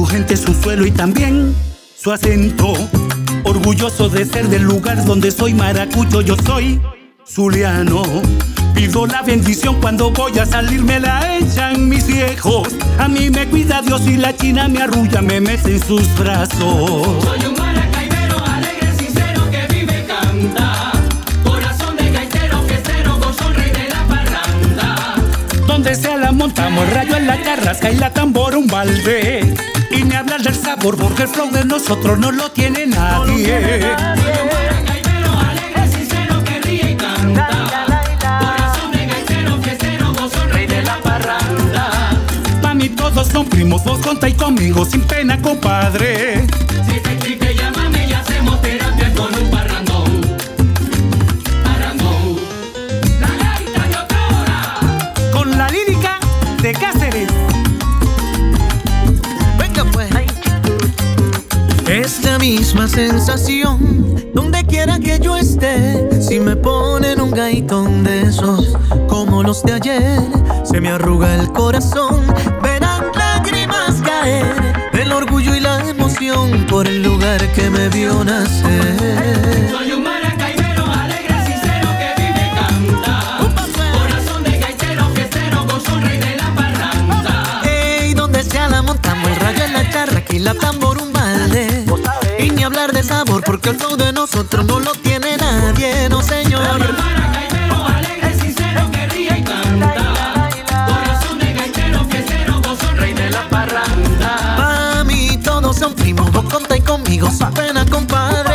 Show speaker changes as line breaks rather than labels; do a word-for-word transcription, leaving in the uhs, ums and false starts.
gente, su suelo y también su acento. Orgulloso de ser del lugar donde soy maracucho, yo soy zuliano. Pido la bendición cuando voy a salir, me la echan mis viejos. A mí me cuida Dios y la china me arrulla, me mece en sus brazos.
Soy un maracaibero alegre, sincero, que vive y canta. Corazón de gaitero, fiestero, gozón, rey de la parranda.
Donde sea la montamos, rayo en la carrasca y la tambora un balde. Y me hablan del sabor porque el flow de nosotros no lo tiene nadie.
Soy un maracaibero alegre, sincero, que ríe y canta. Corazón de gaitero, fiestero, gozón, rey de la parranda.
Pa' mí todos son primos, vos contáis conmigo sin pena, compadre.
Si te explique, llámame y hacemos terapia con un parrandón. Parrandón. La gaita de otra hora.
Con la lírica de Cáceres.
Venga pues. Es la misma sensación donde quiera que yo esté. Si me ponen un gaitón de esos como los de ayer, se me arruga el corazón, verán lágrimas caer del orgullo y la emoción por el lugar que me vio nacer.
Soy un maracaibero alegre, sincero, que vive y canta. Corazón de gaitero, fiestero, gozón, rey de la parranda.
Ey, donde sea la montamos, el rayo en la charra y la tambor un balde. Y ni hablar de sabor porque el flow de nosotros no lo tiene nadie, no señor.
Soy un maracaibero alegre, sincero, que ríe y canta. Corazón de gaitero, fiestero, gozón, rey de la parranda.
Pa' mí todos son primos, vos contáis conmigo, sin pena, compadre.